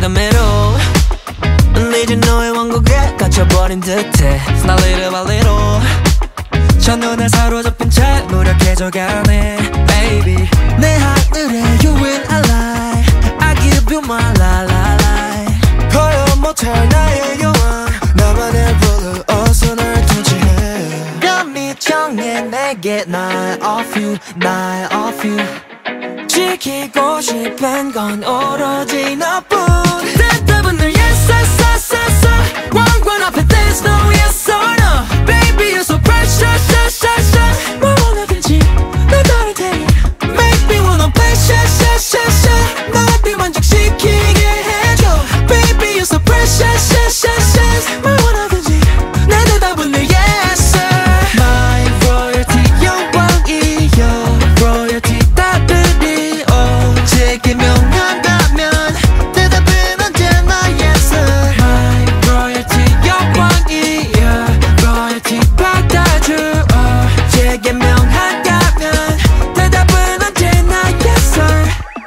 middle. 늦은 너의 왕국에 갇혀버린 듯해. Now little by little 첫눈에 사로잡힌 채 무력해져가네 baby. 내 하늘에 you will ally. I give you my life. 표현 못할 나의 영화 나만의 룰을 어서 날 통치해. 감히 정해 내게 night of you, night of you. 지키고 싶은 건 오로지 너뿐. 대답은 늘 yes, yes, yes, yes, yes. 왕관 앞에 there's no yes or no. Baby you're so precious, yes, yes, yes. 뭘 원하든지 날 따를 테니 make me wanna play, yes, yes, yes, yes. 나를 만족시키게 해줘. Baby you're so precious, yes, yes, yes. 뭘 원하든지 내 대답은 늘 yes sir. My royalty 영광이여 royalty 따뜻히 제게 명한다면 대답은 언제나 yes sir. My royalty 영광이여 royalty 받아줘 제게 명한다면 대답은 언제나 yes sir.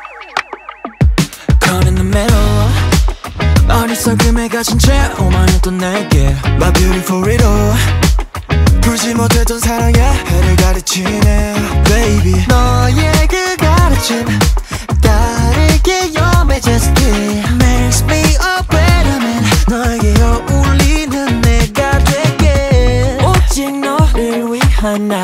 Caught in the middle 어리석음에 갇힌 채 오만했던 내게 My beautiful riddle 풀지 못했던 사랑의 해를 가르치네 baby. 너의 그 가르침 다르게 you're majesty makes me a better man. 너에게 어울리는 내가 될게 오직 너를 위한 나